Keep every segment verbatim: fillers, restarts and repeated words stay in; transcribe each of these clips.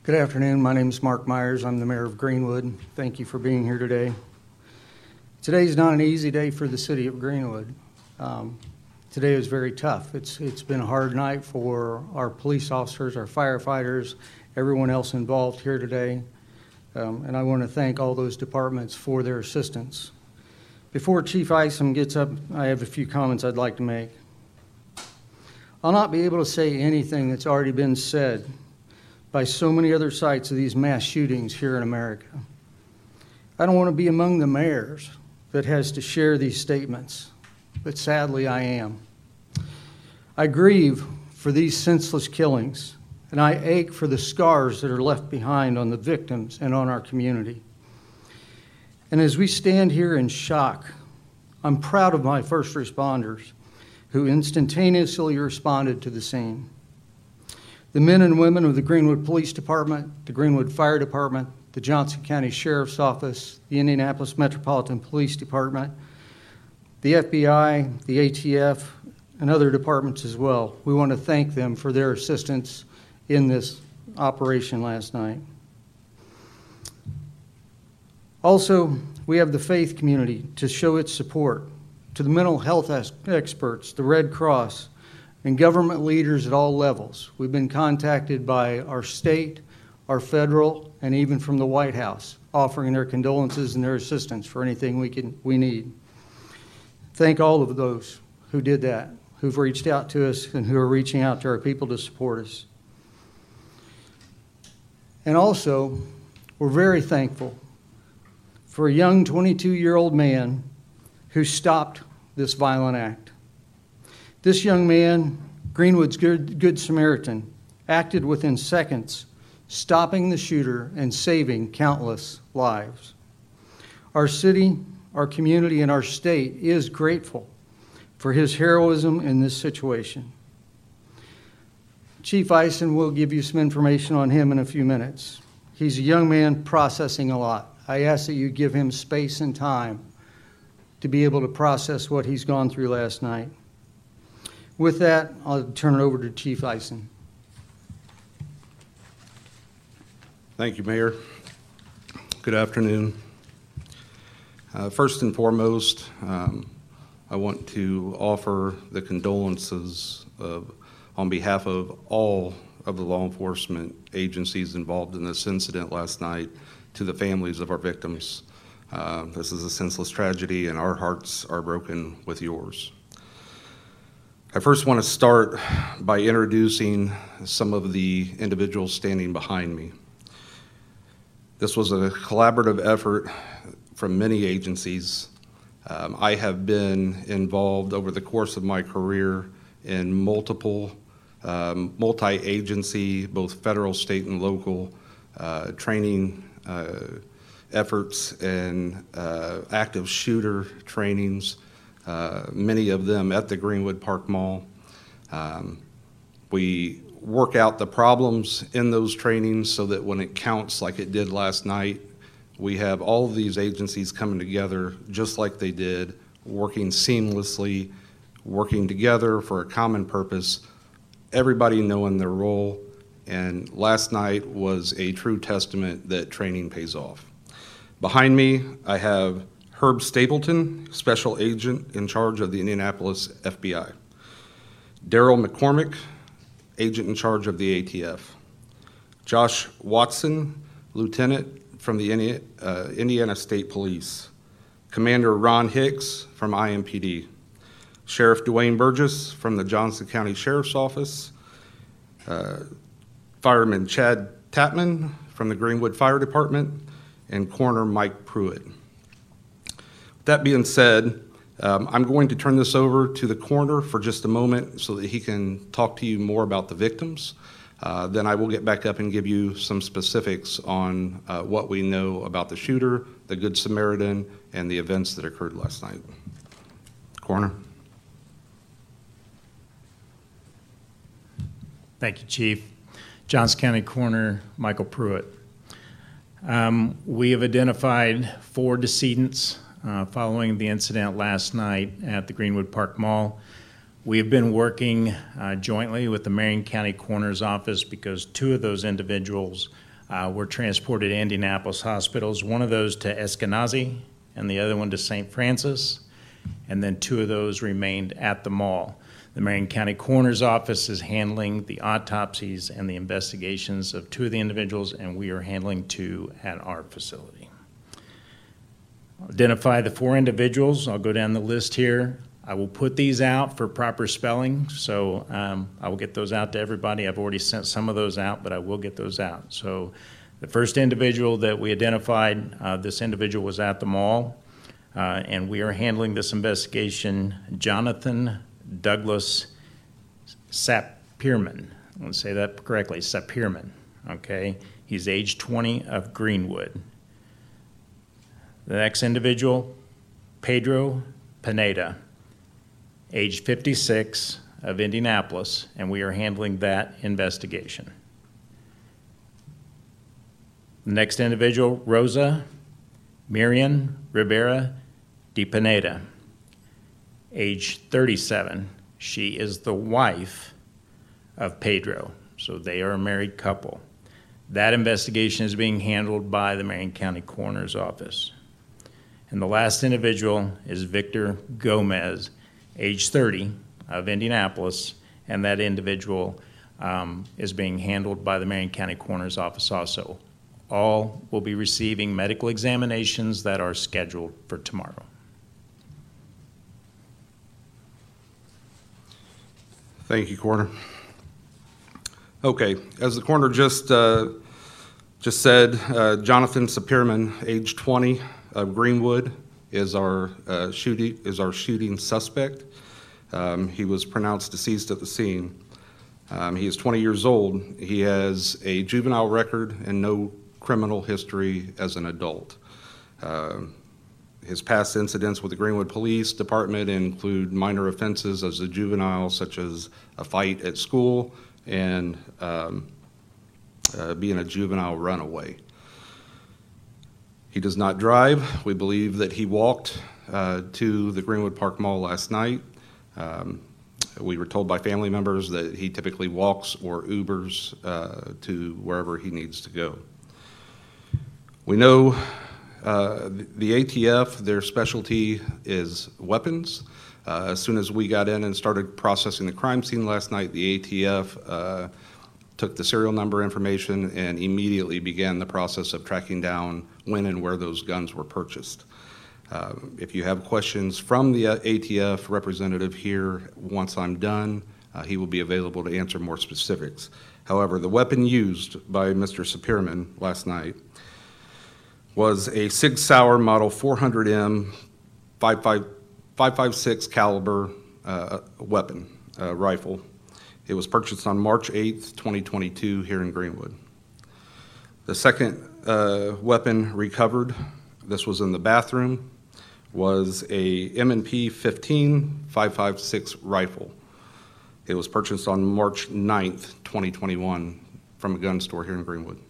Good afternoon. My name is Mark Myers. I'm the mayor of Greenwood. Thank you for being here today. Today is not an easy day for the city of Greenwood. Um, today is very tough. It's It's been a hard night for our police officers, our firefighters, everyone else involved here today. Um, and I want to thank all those departments for their assistance. Before Chief Isom gets up, I have a few comments I'd like to make. I'll not be able to say anything that's already been said by so many other sites of these mass shootings here in America. I don't want to be among the mayors that has to share these statements, but sadly I am. I grieve for these senseless killings, and I ache for the scars that are left behind on the victims and on our community. And as we stand here in shock, I'm proud of my first responders who instantaneously responded to the scene. The men and women of the Greenwood Police Department, the Greenwood Fire Department, the Johnson County Sheriff's Office, the Indianapolis Metropolitan Police Department, the F B I, the A T F, and other departments as well. We want to thank them for their assistance in this operation last night. Also, we have the faith community to show its support, to the mental health experts, the Red Cross, and government leaders at all levels. We've been contacted by our state, our federal, and even from the White House, offering their condolences and their assistance for anything we can we need. Thank all of those who did that, who've reached out to us and who are reaching out to our people to support us. And also, we're very thankful for a young twenty-two-year-old man who stopped this violent act. This young man, Greenwood's good, good Samaritan, acted within seconds, stopping the shooter and saving countless lives. Our city, our community, and our state is grateful for his heroism in this situation. Chief Isom will give you some information on him in a few minutes. He's a young man processing a lot. I ask that you give him space and time to be able to process what he's gone through last night. With that, I'll turn it over to Chief Isom. Thank you, Mayor. Good afternoon. Uh, first and foremost, um, I want to offer the condolences of, on behalf of all of the law enforcement agencies involved in this incident last night to the families of our victims. Uh, this is a senseless tragedy, and our hearts are broken with yours. I first want to start by introducing some of the individuals standing behind me. This was a collaborative effort from many agencies. Um, I have been involved over the course of my career in multiple, um, multi-agency, both federal, state, and local uh, training uh, efforts and uh, active shooter trainings, uh, many of them at the Greenwood Park Mall. Um, we work out the problems in those trainings so that when it counts like it did last night, we have all of these agencies coming together just like they did, working seamlessly, working together for a common purpose, everybody knowing their role. And last night was a true testament that training pays off. Behind me, I have Herb Stapleton, Special Agent in charge of the Indianapolis F B I. Daryl McCormick, Agent in charge of the A T F. Josh Watson, Lieutenant from the Indi- uh, Indiana State Police. Commander Ron Hicks from I M P D. Sheriff Dwayne Burgess from the Johnson County Sheriff's Office. Uh, Fireman Chad Tapman from the Greenwood Fire Department, and Coroner Mike Pruitt. That being said, um, I'm going to turn this over to the coroner for just a moment so that he can talk to you more about the victims. Uh, then I will get back up and give you some specifics on uh, what we know about the shooter, the Good Samaritan, and the events that occurred last night. Coroner. Thank you, Chief. Johnson County Coroner Michael Pruitt. Um, we have identified four decedents uh, following the incident last night at the Greenwood Park Mall. We have been working uh, jointly with the Marion County Coroner's Office because two of those individuals uh, were transported to Indianapolis hospitals, one of those to Eskenazi and the other one to Saint Francis, and then two of those remained at the mall. The Marion County Coroner's Office is handling the autopsies and the investigations of two of the individuals, and we are handling two at our facility. Identify the four individuals. I'll go down the list here. I will put these out for proper spelling, so um, I will get those out to everybody. I've already sent some of those out, but I will get those out. So the first individual that we identified, uh, this individual was at the mall, uh, and we are handling this investigation, Jonathan Douglas Sapirman. I want to say that correctly, Sapirman, okay? He's age twenty of Greenwood. The next individual, Pedro Pineda, age fifty-six of Indianapolis, and we are handling that investigation. The next individual, Rosa Miriam Rivera de Pineda, age thirty-seven. She is the wife of Pedro, so they are a married couple. That investigation is being handled by the Marion County Coroner's Office. And the last individual is Victor Gomez, age thirty, of Indianapolis, and that individual um, is being handled by the Marion County Coroner's Office also. All will be receiving medical examinations that are scheduled for tomorrow. Thank you, Coroner. Okay, as the coroner just uh, just said, uh, Jonathan Sapirman, age twenty, of Greenwood, is our uh, shooting is our shooting suspect. Um, he was pronounced deceased at the scene. Um, he is twenty years old. He has a juvenile record and no criminal history as an adult. Uh, his past incidents with the Greenwood Police Department include minor offenses as a juvenile, such as a fight at school and um, uh, being a juvenile runaway. He does not drive. We believe that he walked uh, to the Greenwood Park Mall last night. Um, we were told by family members that he typically walks or Ubers uh, to wherever he needs to go. We know uh, the A T F, their specialty is weapons. Uh, as soon as we got in and started processing the crime scene last night, the A T F uh, took the serial number information and immediately began the process of tracking down when and where those guns were purchased. Uh, if you have questions from the A T F representative here, once I'm done, uh, he will be available to answer more specifics. However, the weapon used by Mister Sapirman last night was a Sig Sauer Model four hundred M five five six caliber uh, weapon, uh, rifle. It was purchased on March eighth, twenty twenty-two here in Greenwood. The second uh, weapon recovered, this was in the bathroom, was a M and P fifteen five five six rifle. It was purchased on March ninth, twenty twenty-one from a gun store here in Greenwood.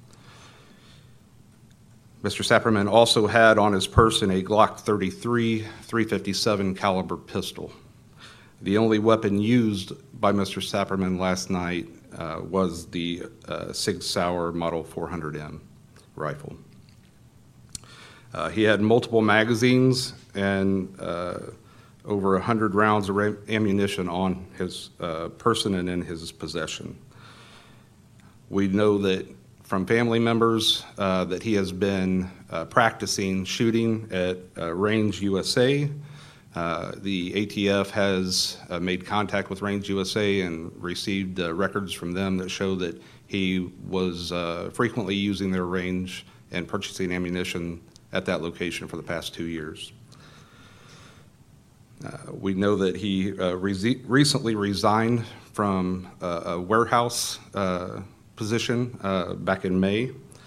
Mister Sapirman also had on his person a Glock thirty-three three fifty-seven caliber pistol. The only weapon used by Mister Sapirman last night uh, was the uh, Sig Sauer Model four hundred M rifle. Uh, he had multiple magazines and uh, over one hundred rounds of ammunition on his uh, person and in his possession. We know that from family members uh, that he has been uh, practicing shooting at uh, Range U S A. Uh, the A T F has uh, made contact with Range U S A and received uh, records from them that show that he was uh, frequently using their range and purchasing ammunition at that location for the past two years. Uh, we know that he uh, re- recently resigned from uh, a warehouse uh, position uh, back in May,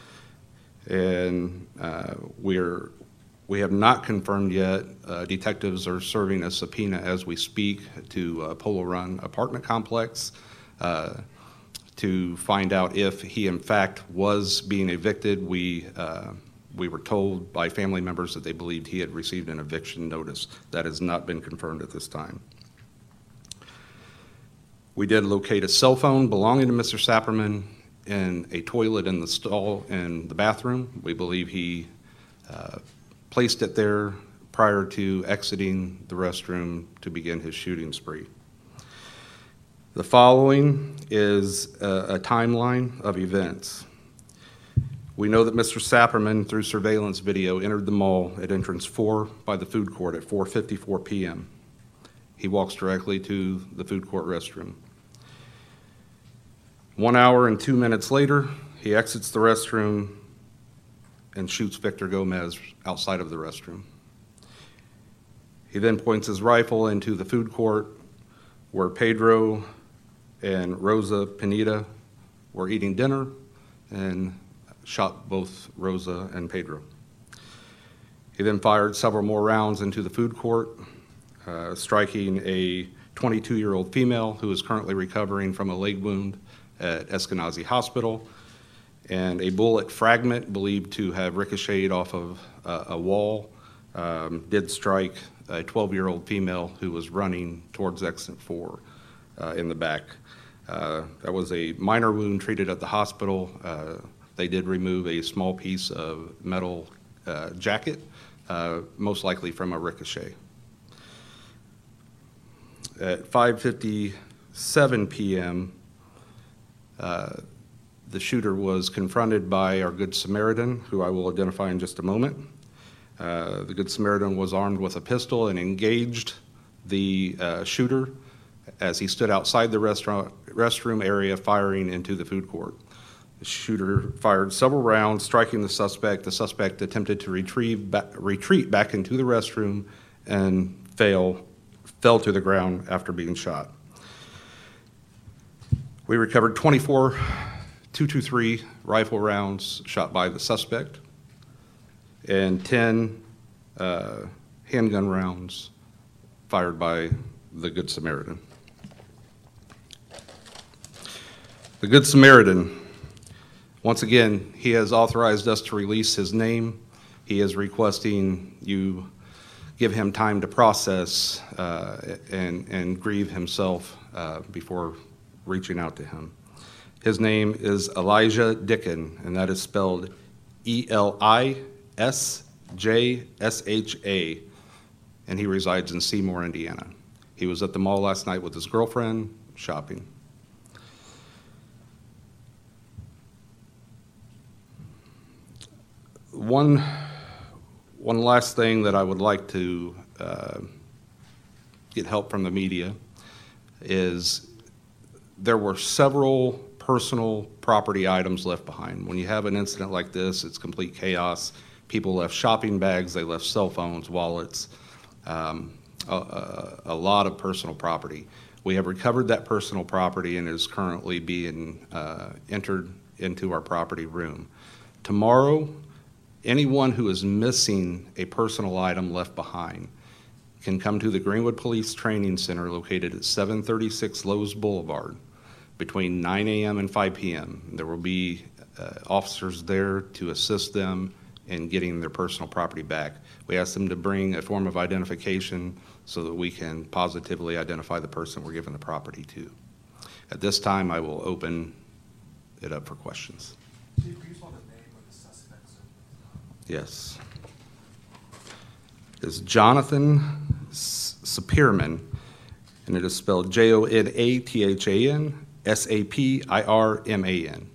and uh, we're we have not confirmed yet. Uh, detectives are serving a subpoena as we speak to uh, Polo Run apartment complex uh, to find out if he in fact was being evicted. We uh, we were told by family members that they believed he had received an eviction notice. That has not been confirmed at this time. We did locate a cell phone belonging to Mister Sapirman in a toilet in the stall in the bathroom. We believe he uh, placed it there prior to exiting the restroom to begin his shooting spree. The following is a, a timeline of events. We know that Mister Sapperman, through surveillance video, entered the mall at entrance four by the food court at four fifty-four p m He walks directly to the food court restroom. One hour and two minutes later, he exits the restroom and shoots Victor Gomez outside of the restroom. He then points his rifle into the food court where Pedro and Rosa Pineda were eating dinner and shot both Rosa and Pedro. He then fired several more rounds into the food court, uh, striking a twenty-two-year-old female who is currently recovering from a leg wound at Eskenazi Hospital, and a bullet fragment believed to have ricocheted off of uh, a wall um, did strike a twelve-year-old female who was running towards exit four uh, in the back. Uh, that was a minor wound treated at the hospital. Uh, they did remove a small piece of metal uh, jacket, uh, most likely from a ricochet. At five fifty-seven p m, uh, the shooter was confronted by our Good Samaritan, who I will identify in just a moment. Uh, the Good Samaritan was armed with a pistol and engaged the uh, shooter as he stood outside the restaurant, restroom area firing into the food court. The shooter fired several rounds, striking the suspect. The suspect attempted to retrieve back, retreat back into the restroom and fail, fell to the ground after being shot. We recovered twenty-four two twenty-three rifle rounds shot by the suspect and ten uh, handgun rounds fired by the Good Samaritan. The Good Samaritan, once again, he has authorized us to release his name. He is requesting you give him time to process uh, and, and grieve himself uh, before reaching out to him. His name is Elijah Dicken, and that is spelled E L I S J S H A, and he resides in Seymour, Indiana. He was at the mall last night with his girlfriend shopping. One, one last thing that I would like to uh, get help from the media is there were several personal property items left behind. When you have an incident like this, it's complete chaos. People left shopping bags, they left cell phones, wallets, um, a, a, a lot of personal property. We have recovered that personal property and is currently being uh, entered into our property room. Tomorrow, anyone who is missing a personal item left behind can come to the Greenwood Police Training Center located at seven thirty-six Lowe's Boulevard between nine a m and five p m There will be uh, officers there to assist them in getting their personal property back. We ask them to bring a form of identification so that we can positively identify the person we're giving the property to. At this time, I will open it up for questions. Chief, can you spell the name of the suspect, sir? Yes. It's Jonathan Sapirman, and it is spelled J O N A T H A N S A P I R M A N.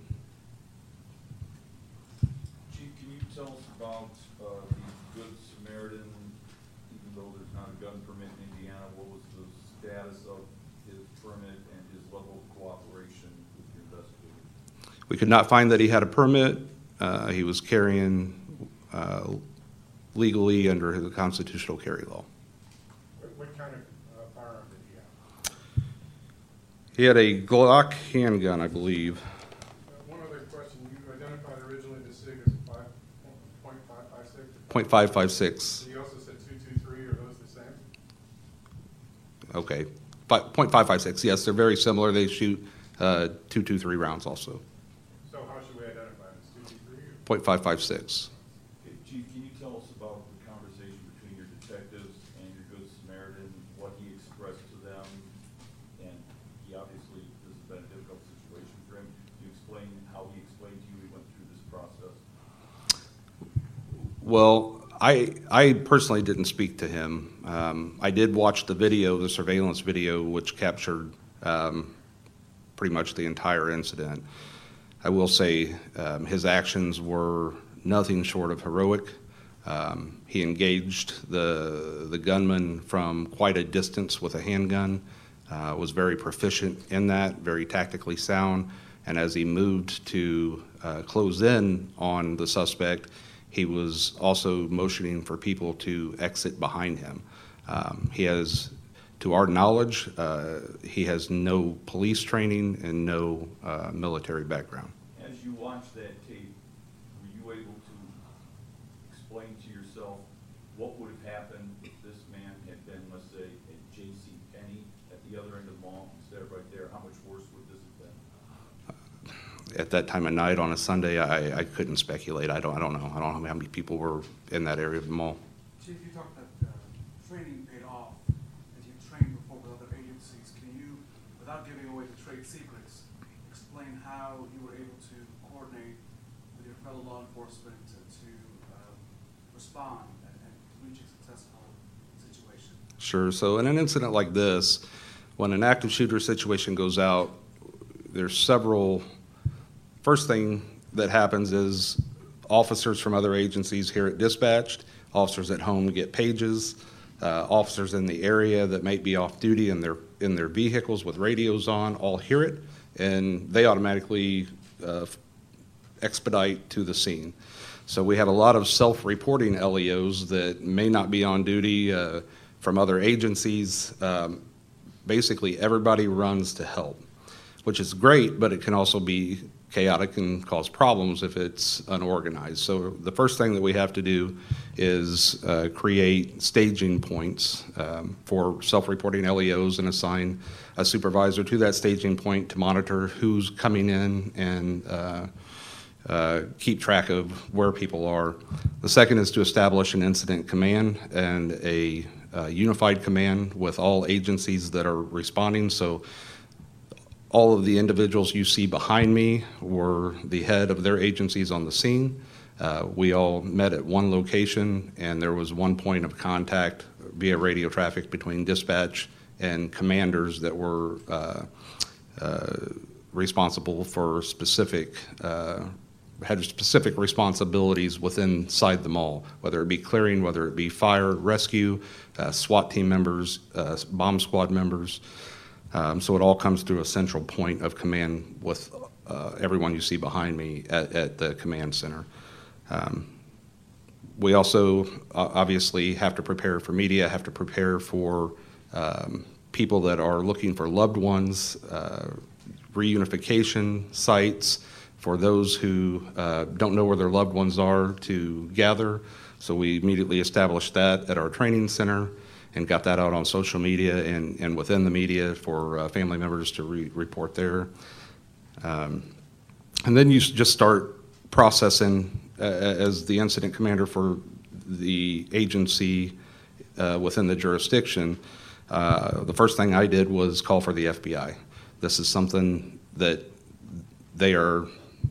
Chief, can you tell us about uh, the Good Samaritan, even though there's not a gun permit in Indiana, what was the status of his permit and his level of cooperation with your investigator? We could not find that he had a permit. Uh, he was carrying uh, legally under the constitutional carry law. What, what kind of uh, firearm did he have? He had a Glock handgun, I believe. Uh, one other question, you identified originally the SIG as five point five five six? point five five six. You also said two two three, are those the same? Okay. Fi- point five five six. Yes, they're very similar. They shoot uh, two two three rounds also. So how should we identify them, as two two three or? point five five six. Okay, Chief, can you tell us about the conversation between your detectives and your Good Samaritan, what he expressed to them? And he obviously, this has been a difficult situation for him. Can you explain how Well, I, I personally didn't speak to him. Um, I did watch the video, the surveillance video, which captured um, pretty much the entire incident. I will say um, his actions were nothing short of heroic. Um, he engaged the, the gunman from quite a distance with a handgun, uh, was very proficient in that, very tactically sound, and as he moved to uh, close in on the suspect, he was also motioning for people to exit behind him. Um, he has, to our knowledge, uh, he has no police training and no uh, military background. As you watched that tape, were you able to explain to yourself what would have happened if this man had been, let's say, at J C Penney at the other end of the mall instead of right there? How much worse would this have been? At that time of night on a Sunday, I, I couldn't speculate. I don't, I don't know. I don't know how many people were in that area of the mall. Chief, you talked that uh, training paid off, as you trained before with other agencies. Can you, without giving away the trade secrets, explain how you were able to coordinate with your fellow law enforcement to, to uh, respond and, and reach a successful situation? Sure. So in an incident like this, when an active shooter situation goes out, there's several. First thing that happens is officers from other agencies hear it dispatched, officers at home get pages, uh, officers in the area that might be off duty in their, in their vehicles with radios on all hear it, and they automatically uh, expedite to the scene. So we have a lot of self-reporting L E Os that may not be on duty uh, from other agencies. Um, basically, everybody runs to help, which is great, but it can also be chaotic and cause problems if it's unorganized. So the first thing that we have to do is uh, create staging points um, for self-reporting L E Os and assign a supervisor to that staging point to monitor who's coming in and uh, uh, keep track of where people are. The second is to establish an incident command and a uh, unified command with all agencies that are responding. So all of the individuals you see behind me were the head of their agencies on the scene. Uh, we all met at one location, and there was one point of contact via radio traffic between dispatch and commanders that were uh, uh, responsible for specific, uh, had specific responsibilities within inside the mall, whether it be clearing, whether it be fire, rescue, uh, SWAT team members, uh, bomb squad members. Um, so it all comes through a central point of command with uh, everyone you see behind me at, at the command center. Um, we also uh, obviously have to prepare for media, have to prepare for um, people that are looking for loved ones, uh, reunification sites, for those who uh, don't know where their loved ones are to gather. So we immediately established that at our training center and got that out on social media and, and within the media for uh, family members to re report there. Um, and then you just start processing uh, as the incident commander for the agency uh, within the jurisdiction. Uh, the first thing I did was call for the F B I. This is something that they are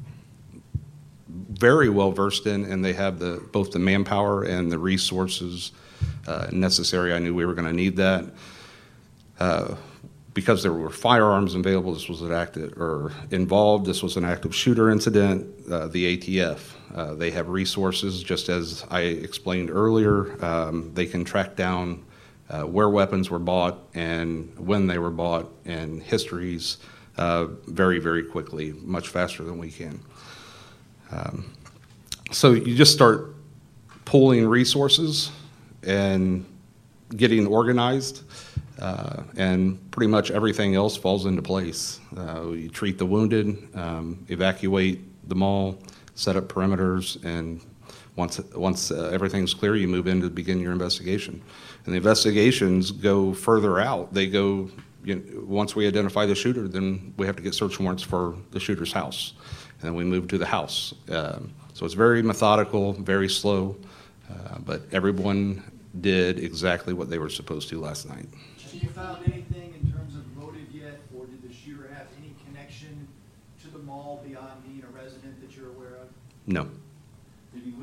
very well versed in, and they have the both the manpower and the resources Uh, necessary. I knew we were going to need that. Uh, because there were firearms available, this was an active, or involved, this was an active shooter incident, uh, the A T F. Uh, they have resources, just as I explained earlier. Um, they can track down uh, where weapons were bought and when they were bought and histories uh, very, very quickly, much faster than we can. Um, so you just start pooling resources and getting organized, uh, and pretty much everything else falls into place. Uh, you treat the wounded, um, evacuate the mall, set up perimeters, and once once uh, everything's clear, you move in to begin your investigation. And the investigations go further out. They go, you know, once we identify the shooter, then we have to get search warrants for the shooter's house, and then we move to the house. Um, so it's very methodical, very slow. Uh, but everyone did exactly what they were supposed to last night. Have you found anything in terms of motive yet, or did the shooter have any connection to the mall beyond being a resident that you're aware of? No. Did he leave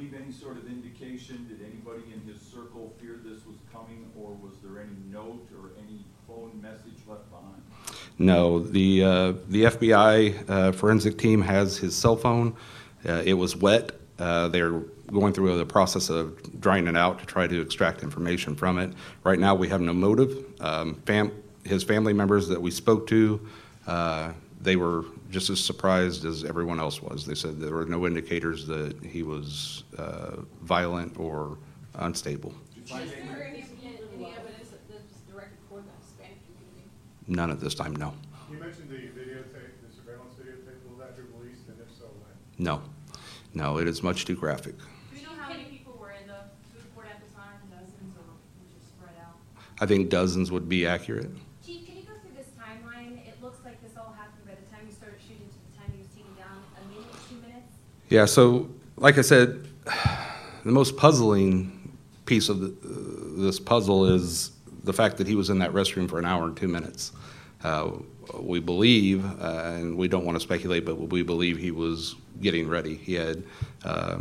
leave any sort of indication? Did anybody in his circle fear this was coming, or was there any note or any phone message left behind? No, the, uh, the F B I uh, forensic team has his cell phone. Uh, It was wet. Uh, They're going through the process of drying it out to try to extract information from it. Right now, we have no motive. Um, fam- His family members that we spoke to, uh, they were just as surprised as everyone else was. They said there were no indicators that he was uh, violent or unstable. Is there any, any evidence that this was directed toward the Hispanic community? None at this time, no. You mentioned the videotape, the surveillance videotape, will that be released, and if so, when? No. No, it is much too graphic. Do you know how many people were in the food court at the time? Dozens or was it spread out? I think dozens would be accurate. Chief, can you go through this timeline? It looks like this all happened by the time you started shooting to the time he was taken down, a minute, two minutes? Yeah, so like I said, the most puzzling piece of the, uh, this puzzle is the fact that he was in that restroom for an hour and two minutes. Uh, we believe, uh, and we don't want to speculate, but we believe he was getting ready. He had uh,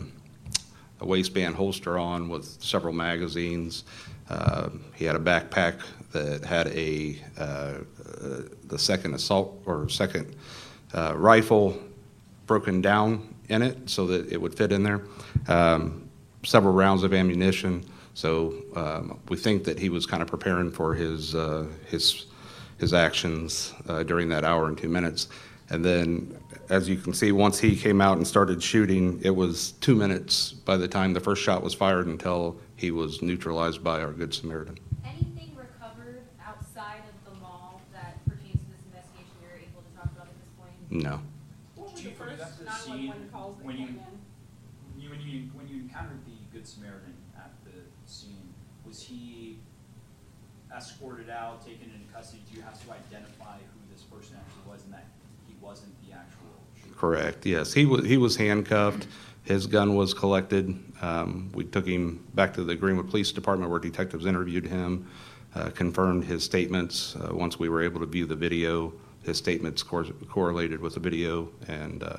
a waistband holster on with several magazines. Uh, he had a backpack that had a uh, uh, the second assault or second uh, rifle broken down in it so that it would fit in there. Um, several rounds of ammunition. So um, we think that he was kind of preparing for his uh, his his actions uh, during that hour and two minutes. And then, as you can see, once he came out and started shooting, it was two minutes by the time the first shot was fired until he was neutralized by our Good Samaritan. Anything recovered outside of the mall that pertains to this investigation you're able to talk about at this point? No. What were the Chief, when you got first to the nine one one scene, calls that when came you- in? You, when you, when you encountered the Good Samaritan at the scene, was he escorted out, taken into custody? Do you have to identify who this person actually was and that he wasn't the actual shooter? Correct, yes. He was, he was handcuffed. His gun was collected. Um, we took him back to the Greenwood Police Department where detectives interviewed him, uh, confirmed his statements. Uh, once we were able to view the video, his statements cor- correlated with the video, and uh,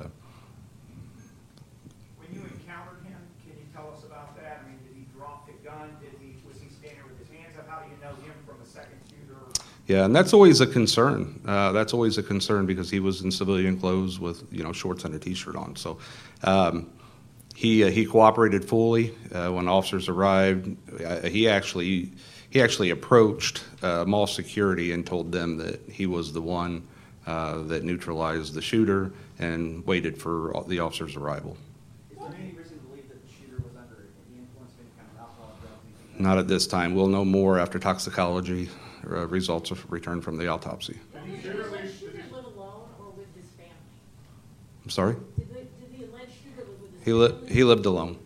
When you encountered him, can you tell us about that? I mean, did he drop the gun? Did he, was he standing with his hands up? How do you know him from a second shooter? yeah, and that's always a concern. Uh, that's always a concern because he was in civilian clothes with, you know, shorts and a T-shirt on. So um, he uh, he cooperated fully uh, when officers arrived. Uh, he actually he actually approached uh, mall security and told them that he was the one uh, that neutralized the shooter and waited for the officer's arrival. Is there any reason to believe that the shooter was under the influence of any kind of alcohol or drugs? Not at this time. We'll know more after toxicology uh, results are returned from the autopsy. Did the alleged shooter live alone or with his family? I'm sorry? Did the, did the alleged shooter live with his He, li- family? he lived alone.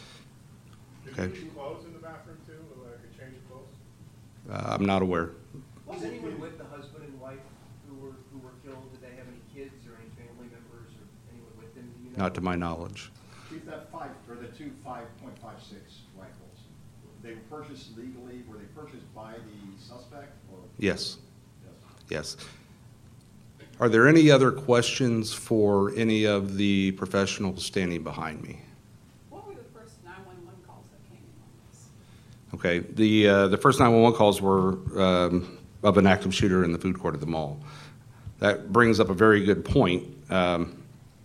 Did Okay. you use clothes in the bathroom too, or like a change of clothes? Uh, I'm not aware. Was anyone with the husband and wife who were, who were killed? Did they have any kids or any family members or anyone with them? Do you know? Not to my knowledge. Chief, that five, or the two five point five six rifles, they were purchased legally, were they purchased by the suspect or? Yes, Yes. yes. Are there any other questions for any of the professionals standing behind me? What were the first nine one one calls that came in on this? Okay, the, uh, the first nine one one calls were um, of an active shooter in the food court of the mall. That brings up a very good point. Um,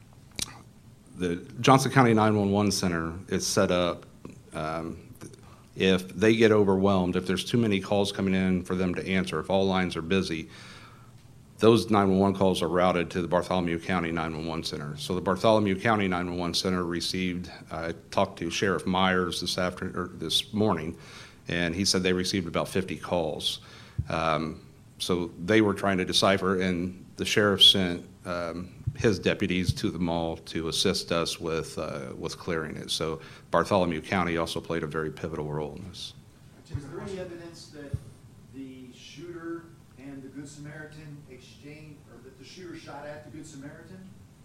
The Johnson County nine one one Center is set up, um, if they get overwhelmed, if there's too many calls coming in for them to answer, if all lines are busy, those nine one one calls are routed to the Bartholomew County nine one one Center. So the Bartholomew County nine one one Center received, I talked to Sheriff Myers this after, or this morning, and he said they received about fifty calls. Um, so they were trying to decipher, and the sheriff sent um, his deputies to the mall to assist us with uh, with clearing it. So Bartholomew County also played a very pivotal role in this. Was there any evidence that the shooter and the Good Samaritan exchanged, or that the shooter shot at the Good Samaritan?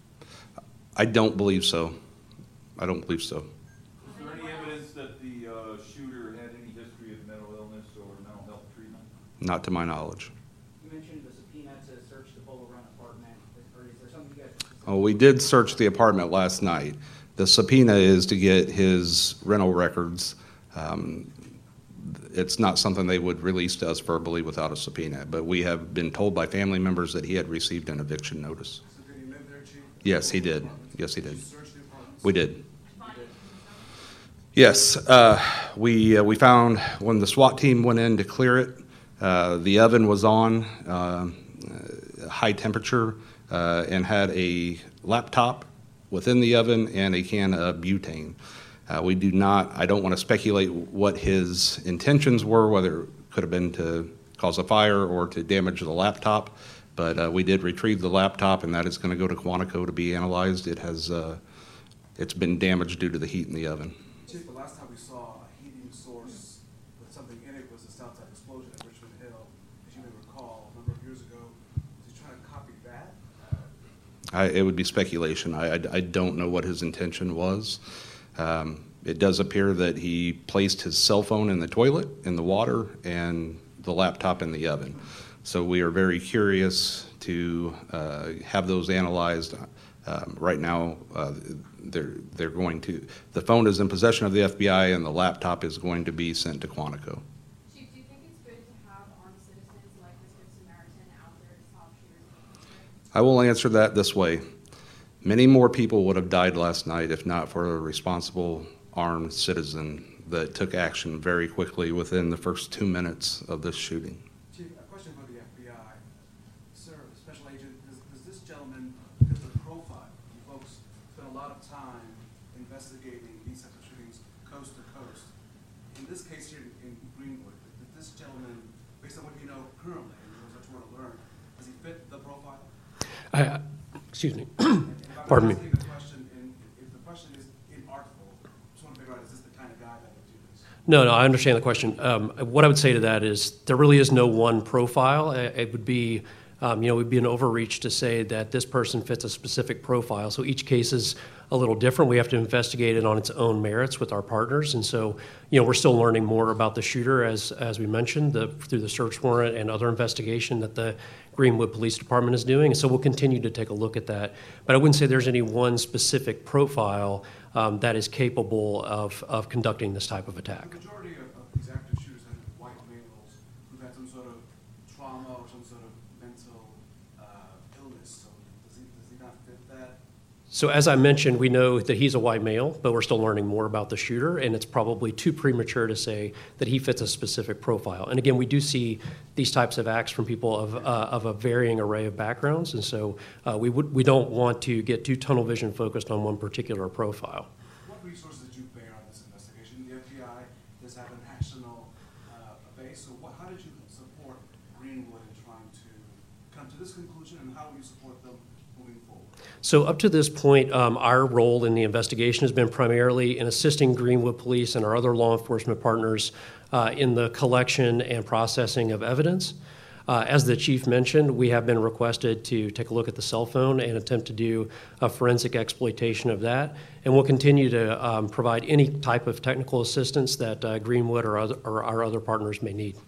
I don't believe so. I don't believe so. Is there any evidence that the uh, shooter had any history of mental illness or mental health treatment? Not to my knowledge. You mentioned the subpoena to search the Bolo Run apartment, or is there something you guys? Oh, we did search the apartment last night. The subpoena is to get his rental records. Um, It's not something they would release to us verbally without a subpoena, but we have been told by family members that he had received an eviction notice. So did he live there, Chief? Yes, he did. Yes, he Did did. you search the apartments? We did. You did. Yes, uh, we, uh, we found when the SWAT team went in to clear it, uh, the oven was on, uh, high temperature, uh, and had a laptop within the oven and a can of butane. Uh, we do not, I don't want to speculate what his intentions were, whether it could have been to cause a fire or to damage the laptop, but uh, we did retrieve the laptop, and that is going to go to Quantico to be analyzed. It has, uh, it's been damaged due to the heat in the oven. Chief, the last time we saw a heating source with something in it was the Southside explosion at Richmond Hill, as you may recall, a number of years ago. Was he trying to copy that? I, it would be speculation. I, I, I don't know what his intention was. Um, it does appear that he placed his cell phone in the toilet, in the water, and the laptop in the oven. So we are very curious to uh, have those analyzed. Um, right now, uh, they're, they're going to, the phone is in possession of the F B I, and the laptop is going to be sent to Quantico. Chief, do you think it's good to have armed citizens like this Good Samaritan out there to stop shooters? I will answer that this way. Many more people would have died last night if not for a responsible armed citizen that took action very quickly within the first two minutes of this shooting. Chief, a question for the F B I. Sir, Special Agent, does, does this gentleman, because the profile, you folks spend a lot of time investigating these types of shootings coast to coast. In this case here in Greenwood, did this gentleman, based on what you know currently, and what you want to learn, does he fit the profile? I, excuse me. And if I'm Pardon me. asking the question, and if the question is inartful, I just want to figure out, is this the kind of guy that would do this? No, no, I understand the question. Um, what I would say to that is there really is no one profile. Uh, It would be, um, you know, it would be an overreach to say that this person fits a specific profile. So each case is a little different. We have to investigate it on its own merits with our partners. And so, you know, we're still learning more about the shooter, as as we mentioned, the, through the search warrant and other investigation that the Greenwood Police Department is doing. And so we'll continue to take a look at that. But I wouldn't say there's any one specific profile um, that is capable of, of conducting this type of attack. The majority of, of these active shooters have been white males who've had some sort of trauma or some sort of mental uh, illness. So does he, does he not fit that? So as I mentioned, we know that he's a white male, but we're still learning more about the shooter, and it's probably too premature to say that he fits a specific profile. And again, we do see these types of acts from people of, uh, of a varying array of backgrounds, and so uh, we, would, we don't want to get too tunnel vision focused on one particular profile. What resources did you bear on this investigation? The F B I does have a national uh, base, so what, how did you support Greenwood in trying to come to this conclusion, and how will you support them moving forward? So up to this point, um, our role in the investigation has been primarily in assisting Greenwood Police and our other law enforcement partners uh, in the collection and processing of evidence. Uh, as the chief mentioned, we have been requested to take a look at the cell phone and attempt to do a forensic exploitation of that. And we'll continue to um, provide any type of technical assistance that uh, Greenwood or, other, or our other partners may need.